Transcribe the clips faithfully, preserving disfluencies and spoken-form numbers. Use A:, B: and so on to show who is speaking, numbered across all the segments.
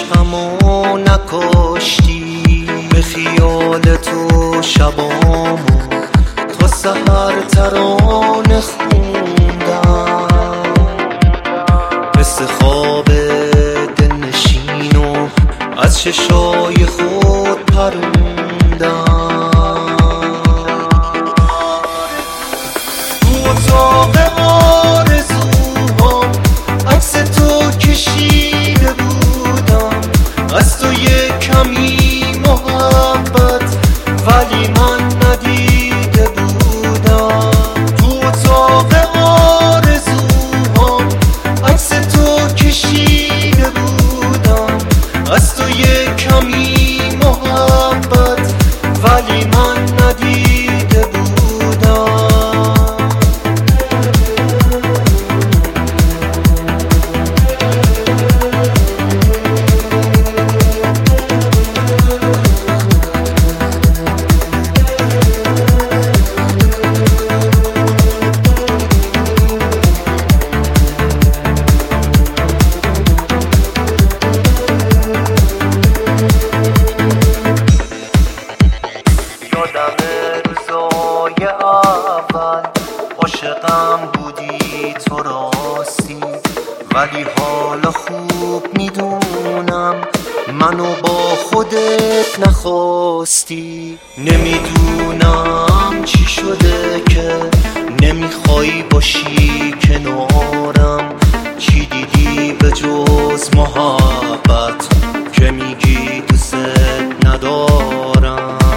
A: عشقمو نکاشتی، به خیال تو شبامو تا سحر ترانه خوندم، مثل خواب دلنشین و از چشای خود پروندم. تو اتاق آرزوهام عکس تو کشیده بودم، از تو یک کمی محبت ولی من ندیده بودم. تو اتاق آرزوهام عکس تو کشیده بودم، از تو یک کمی محبت ولی من ندیده بودم. روزای اول عاشقم بودی تو راستی، ولی حالا خوب میدونم منو با خودت نخواستی. نمیدونم چی شده که نمیخوای باشی کنارم، چی دیدی به جز محبت که میگی دوست ندارم.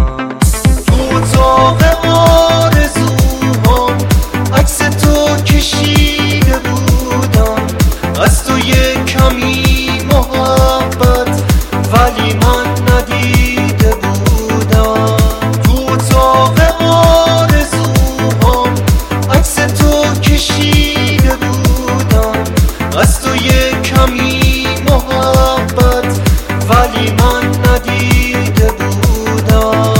A: اتاق آرزوهام عکس تو کشیده بودم، از تو یک کمی محبت ولی من ندیده بودم. تو اتاق آرزوهام عکس تو کشیده بودم، از تو یک کمی محبت ولی من ندیده بودم.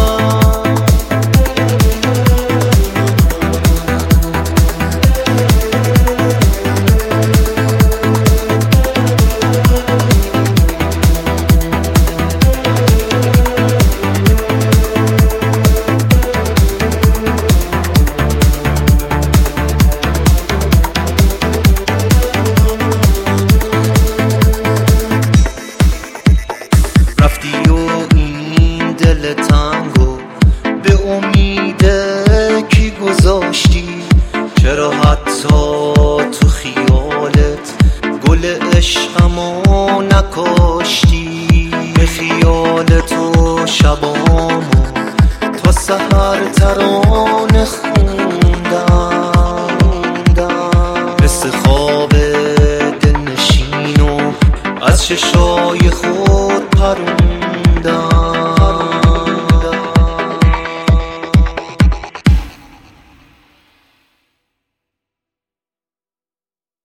A: رفتی و این دل تنگو به امید کی گذاشتی؟ چرا حتی تو خیالت گل عشقمو نکاشتی؟ به خیال تو شبامو تا سحر ترانه خوندم، مثل خواب دلنشین و از چشام